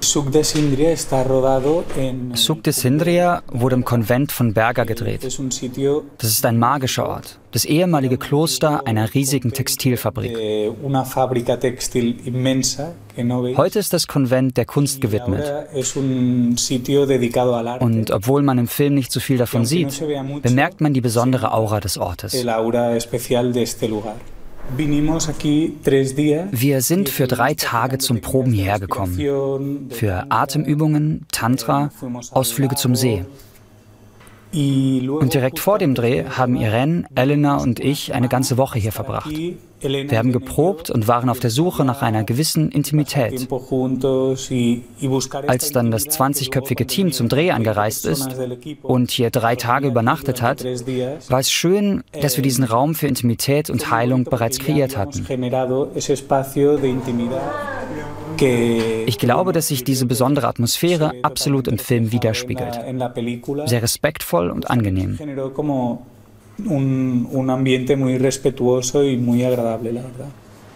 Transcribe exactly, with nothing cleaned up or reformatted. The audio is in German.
Suc de Síndria está rodado en... Suc de Síndria wurde im Konvent von Berga gedreht. Das ist ein magischer Ort, das ehemalige Kloster einer riesigen Textilfabrik. Heute ist das Konvent der Kunst gewidmet. Und obwohl man im Film nicht so viel davon sieht, bemerkt man die besondere Aura des Ortes. Wir sind für drei Tage zum Proben hierher gekommen. Für Atemübungen, Tantra, Ausflüge zum See. Und direkt vor dem Dreh haben Irene, Elena und ich eine ganze Woche hier verbracht. Wir haben geprobt und waren auf der Suche nach einer gewissen Intimität. Als dann das zwanzigköpfige Team zum Dreh angereist ist und hier drei Tage übernachtet hat, war es schön, dass wir diesen Raum für Intimität und Heilung bereits kreiert hatten. Ich glaube, dass sich diese besondere Atmosphäre absolut im Film widerspiegelt. Sehr respektvoll und angenehm. Un, un ambiente muy respetuoso y muy agradable, la verdad.